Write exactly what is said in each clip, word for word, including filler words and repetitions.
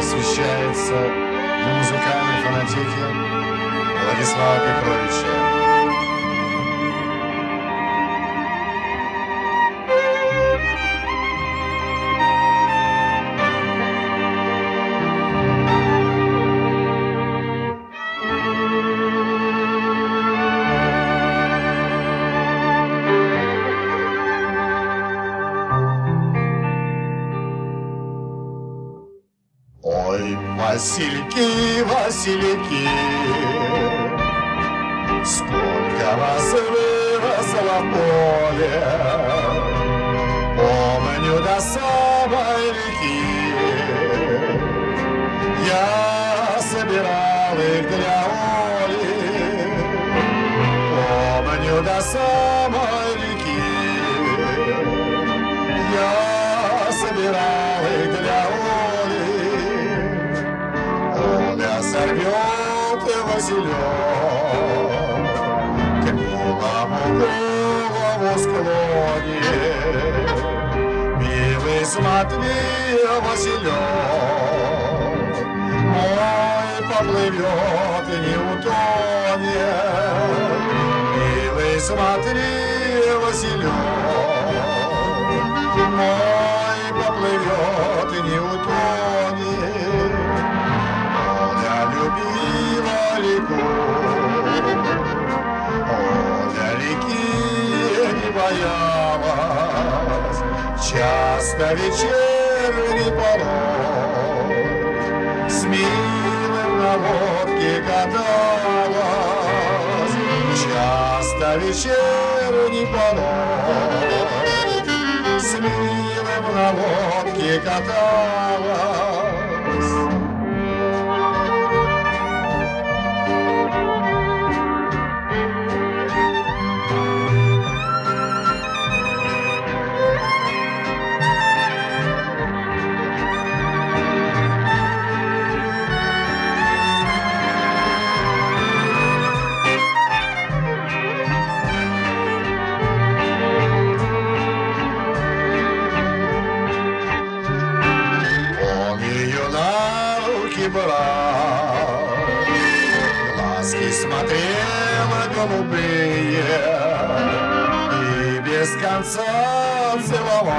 посвящается на музыкальной фонотеке Владислава Петровича. Ой, Васильки, Васильки, сколько вас выросло в поле, помню до самой реки. Я собирал их для Оли, помню до самой реки. Я собирал их для Оли, сорвет Василек к милому голову склонит. Милый, смотри, Василек мой поплывет и не утонет. Милый, смотри, Василек мой поплывет и не утонет. Любила реку, Оля реки не боялась, часто вечерний порой с милым на лодке каталась. Часто вечерний порой с милым на лодке каталась. Брат, глазки смотрел голубые и без конца целовал.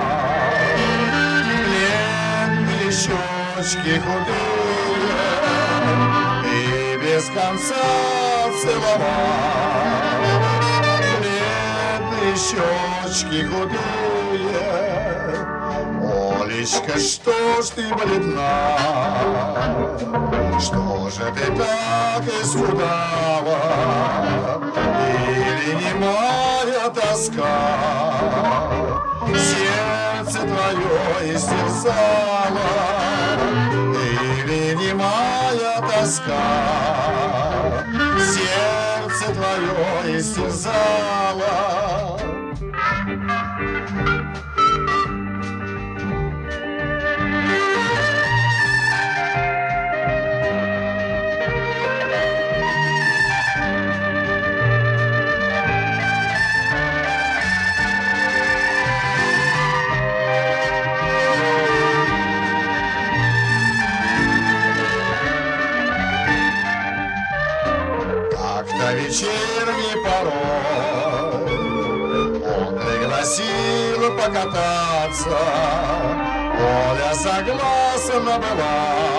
Бледные щечки худые и без конца целовал. Бледные щечки худые. Олечка, что ж ты бледна? Что же ты так исхудала? Или немая тоска сердце твое истерзала? Или немая тоска сердце твое истерзала? На вечерний порой он пригласил покататься. Оля согласна была,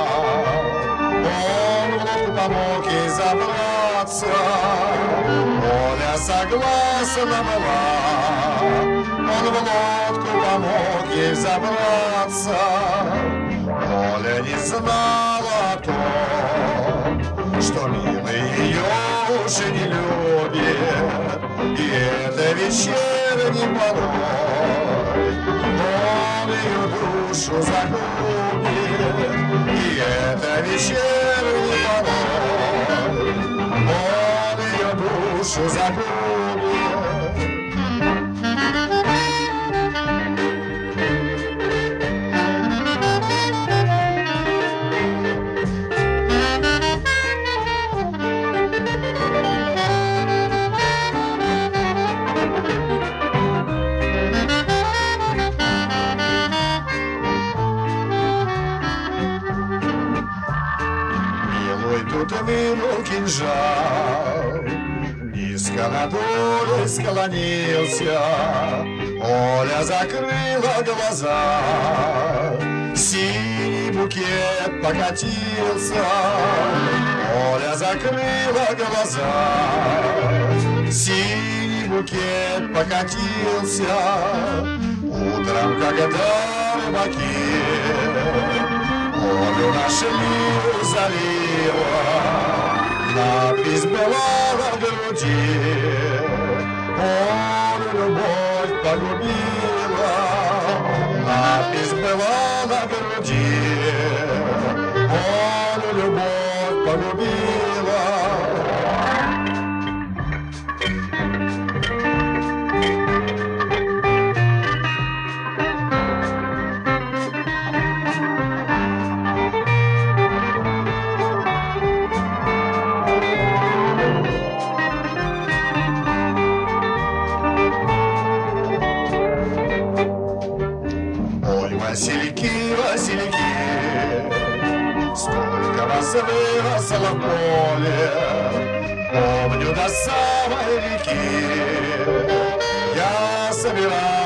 он в лодку помог ей забраться. Оля согласна была, он в лодку помог ей забраться. Оля не знала о том, что милый ее уже не любит, и это вечерний порой он ее душу загубит. И это вечерний порой он ее душу загубит. вынул кинжал. Низко над улей склонился, Оля закрыла глаза. Синий букет покатился, Оля закрыла глаза. Синий букет покатился. Утром, когда рыбаки Олю нашли у залива, надпись была на груди: Олю любовь погубила. Надпись была на груди: Олю любовь погубила. Васильки, Васильки, сколько вас выросло в поле, помню до самой реки. Я собираю